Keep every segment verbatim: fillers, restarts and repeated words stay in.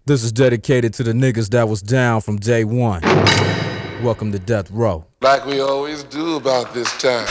This is dedicated to the niggas that was down from day one. Welcome to Death Row. Like we always do about this time.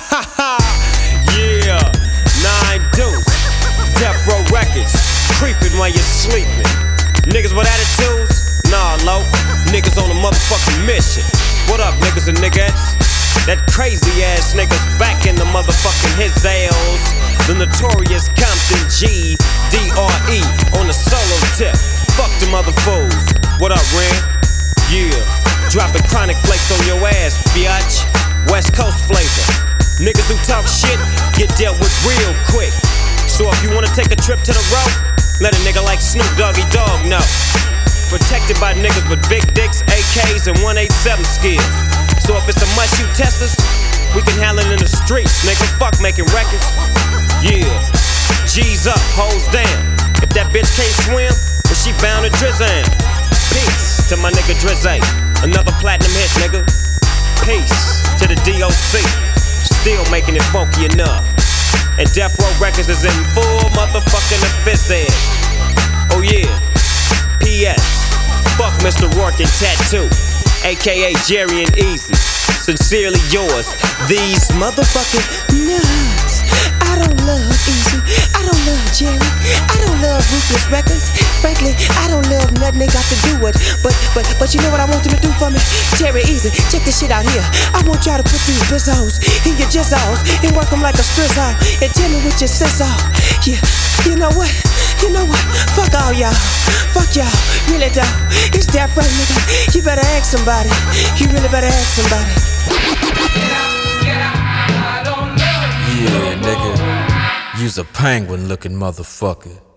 Yeah, nine deuce, Death Row Records, creeping while you're sleeping. Niggas with attitudes? Nah, low. Niggas on a motherfucking mission. What up, niggas and niggas? That crazy ass niggas back in the motherfucking his ales. The notorious Compton G D R E on the solo tip. Fuck them other fools. What up, Ren? Yeah, dropping chronic flakes on your ass, biatch. West Coast flavor. Niggas who talk shit get dealt with real quick. So if you wanna take a trip to the road, let a nigga like Snoop Doggy Dogg know. Protected by niggas with big dicks, A Ks, and one eighty-seven skills. So if it's a must you test us, we can handle it in the streets, nigga. Fuck making records. Yeah, G's up, hoes down. If that bitch can't swim, then she bound to Drizzy. Peace to my nigga Drizzy. Another platinum hit, nigga. Peace to the D O C. Still making it funky enough. And Death Row Records is in full motherfucking effect. Oh yeah. P S Fuck Mister Rourke and Tattoo, A K A Jerry and Easy. Sincerely yours, these motherfucking nuts. I don't love Easy, I don't love Jerry, I don't love Ruthless Records. Frankly, I don't love nothing they got to do with. But, but, but you know what I want them to do for me? Jerry Easy, check this shit out here. I want y'all to put these bizzos in your jizzos and work them like a strizzle and tell me what your sizzle. Yeah, you know what? You know what? Fuck all y'all. Fuck y'all. Really though. It's Death Row, nigga. You better ask somebody. You really better ask somebody. Yeah, nigga. You's a penguin looking motherfucker.